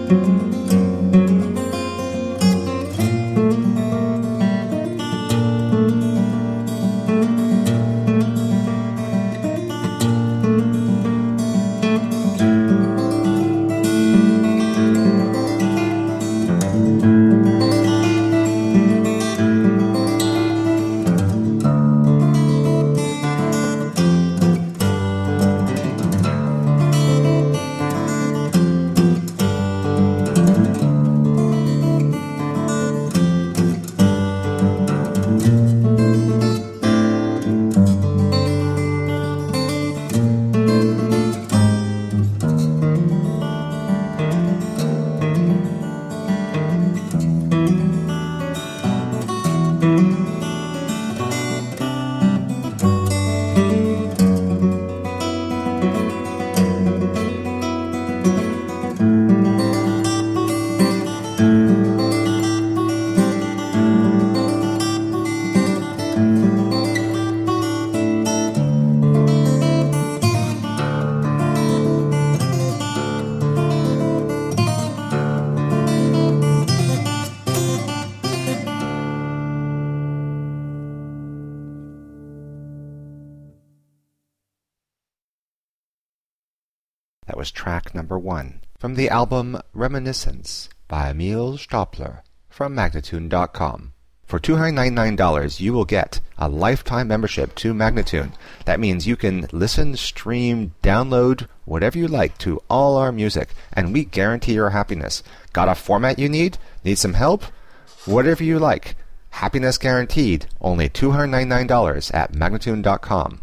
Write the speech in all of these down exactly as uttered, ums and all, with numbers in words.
That was track number one from the album Reminiscence by Emil Stopler from Magnatune dot com. For two hundred ninety-nine dollars, you will get a lifetime membership to Magnatune. That means you can listen, stream, download, whatever you like to all our music, and we guarantee your happiness. Got a format you need? Need some help? Whatever you like. Happiness guaranteed. Only two hundred ninety-nine dollars at Magnatune dot com.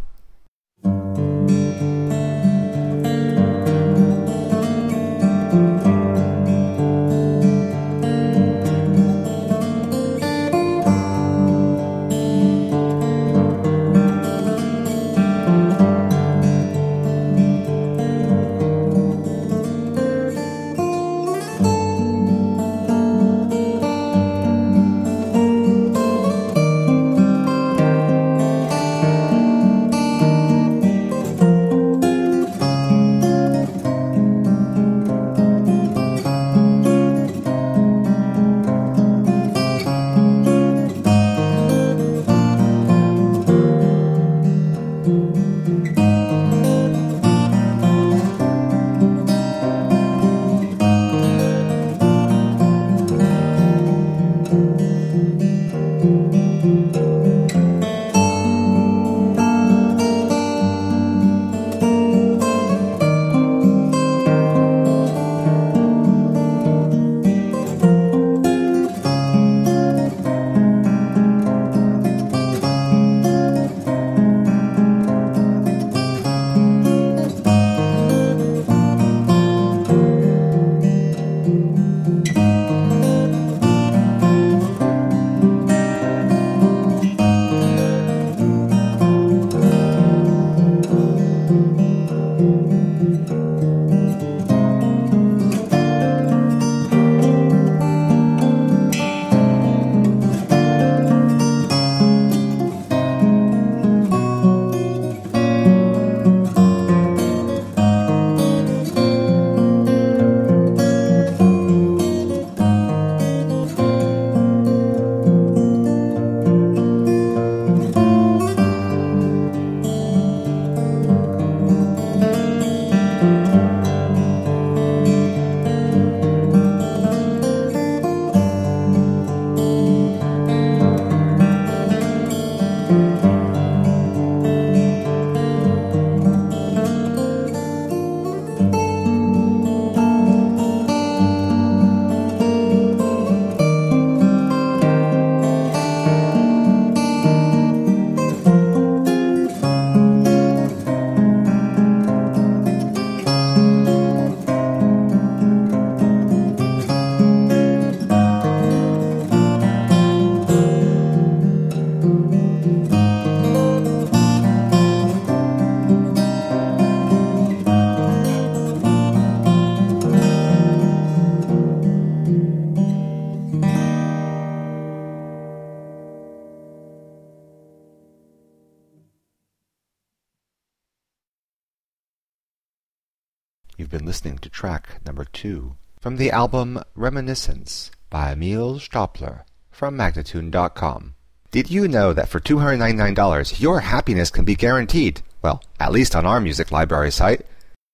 You've been listening to track number two from the album Reminiscence by Emil Stopler from Magnatune dot com. Did you know that for two hundred ninety-nine dollars your happiness can be guaranteed? Well, at least on our music library site.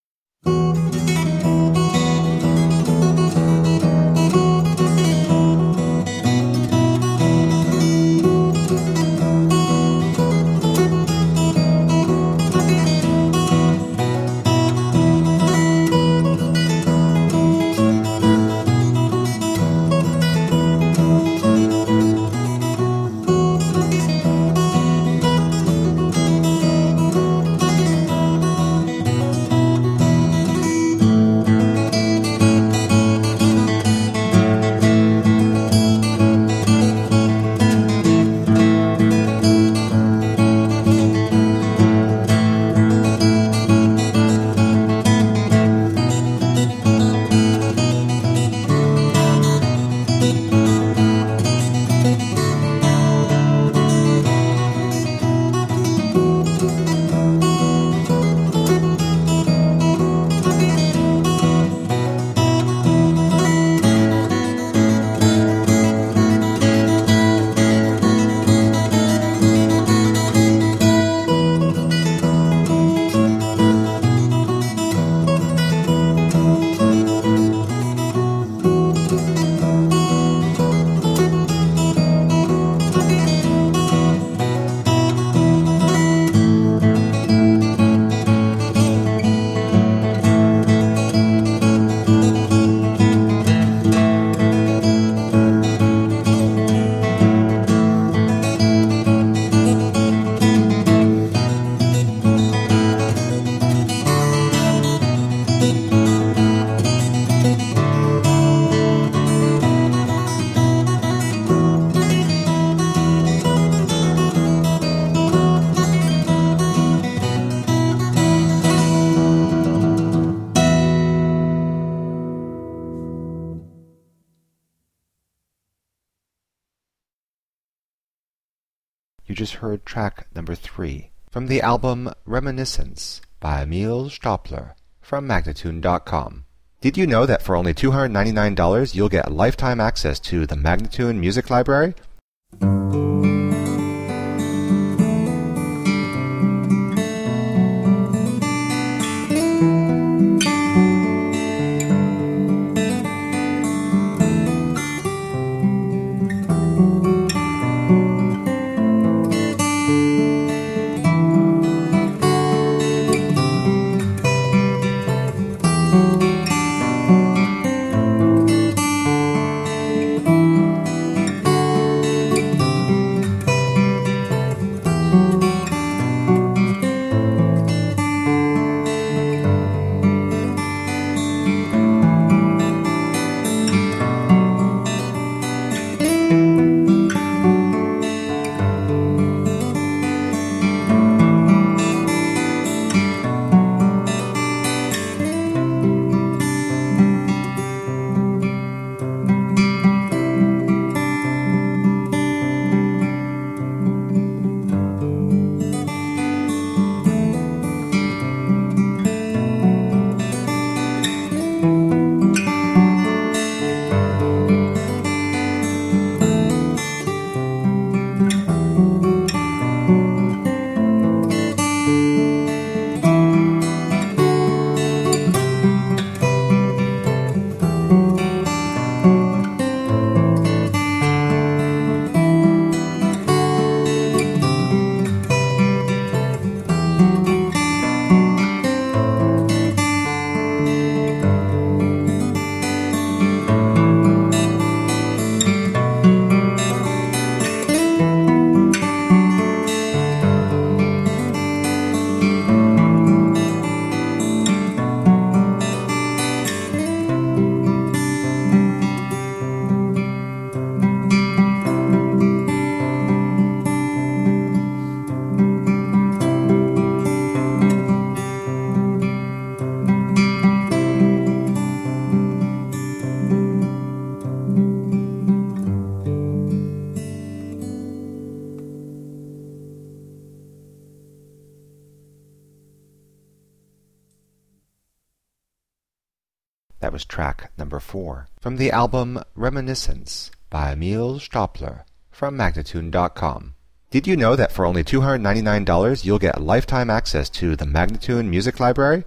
You just heard track number three from the album Reminiscence by Emil Stopler from Magnatune dot com. Did you know that for only two hundred ninety-nine dollars you'll get lifetime access to the Magnatune Music Library? was track number four from the album Reminiscence by Emil Stopler from Magnatune dot com. Did you know that for only two hundred ninety-nine dollars you'll get lifetime access to the Magnatune Music Library?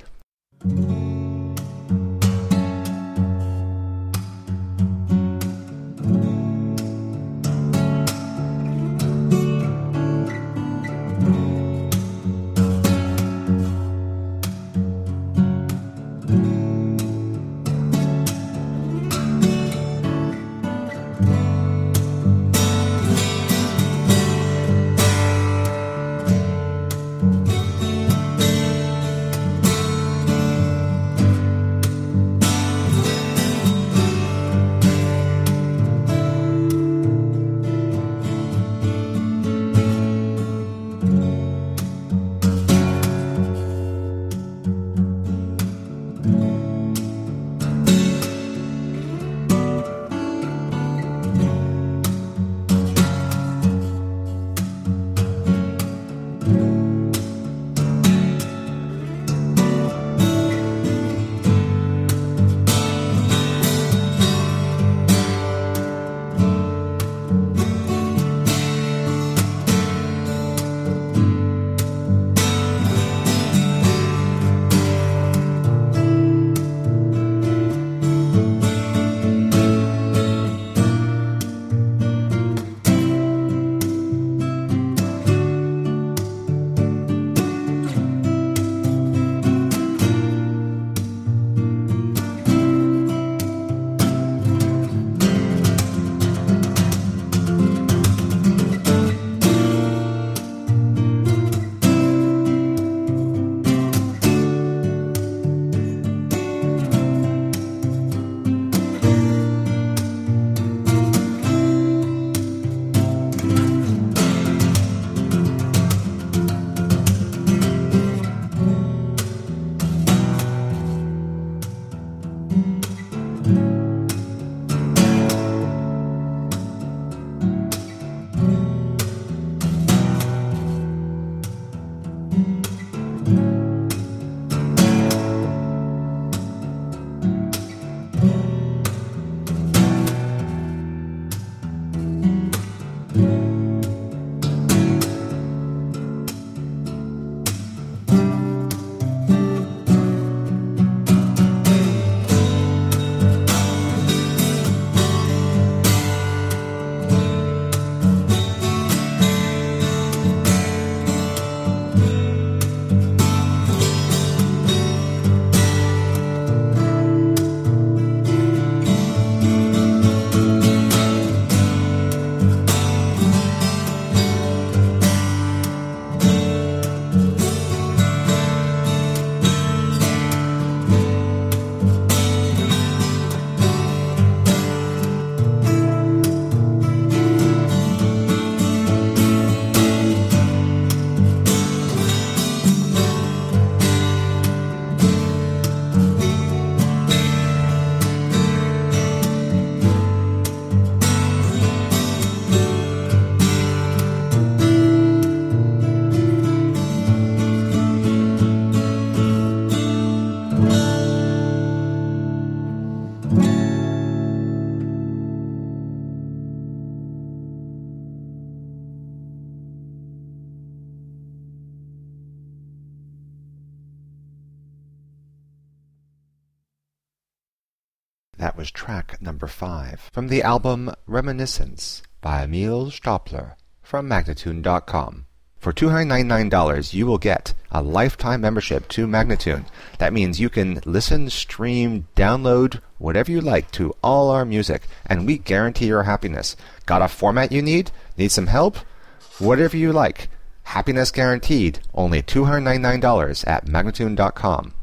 That was track number five from the album Reminiscence by Emil Stopler from Magnatune dot com. For two hundred ninety-nine dollars you will get a lifetime membership to Magnatune. That means you can listen, stream, download, whatever you like to all our music, and we guarantee your happiness. Got a format you need? Need some help? Whatever you like. Happiness guaranteed. Only two hundred ninety-nine dollars at Magnatune dot com.